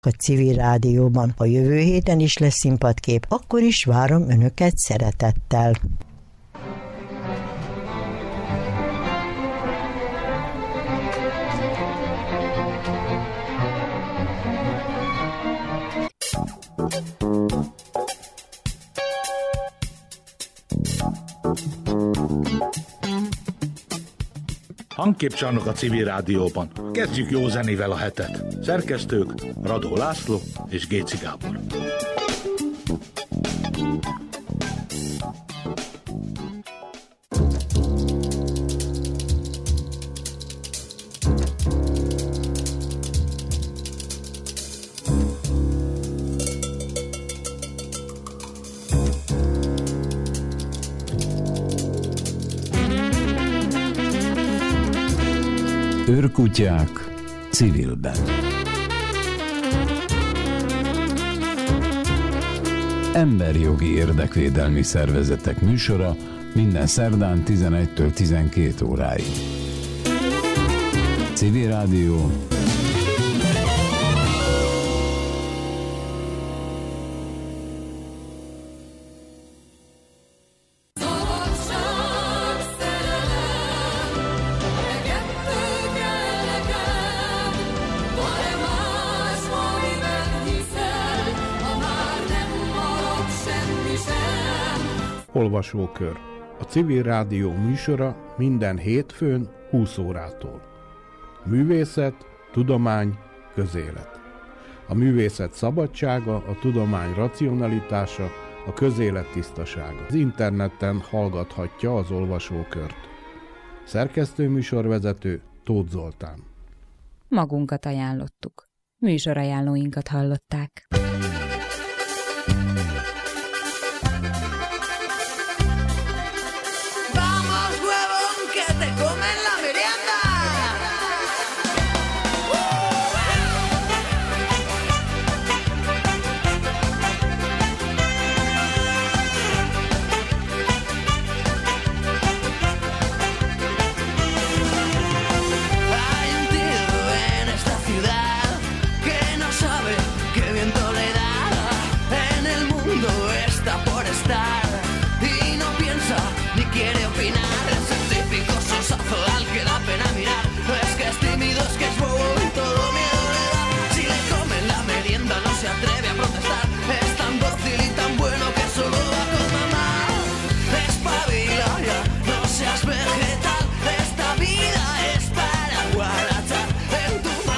a Civil Rádióban. A jövő héten is lesz színpadkép, akkor is várom önöket szeretettel. Hangképcsarnok a Civil Rádióban. Kezdjük jó zenével a hetet. Szerkesztők Radó László és Géci Gábor. Őrkutyák civilben. Emberjogi érdekvédelmi szervezetek műsora minden szerdán 11-től 12 óráig. Civil Rádió. Olvasókör. A Civil Rádió műsora minden hétfőn 20 órától. Művészet, tudomány, közélet. A művészet szabadsága, a tudomány racionalitása, a közélet tisztasága. Az interneten hallgathatja az olvasókört. Szerkesztő-műsorvezető Tóth Zoltán. Magunkat ajánlottuk. Műsorajánlóinkat hallották.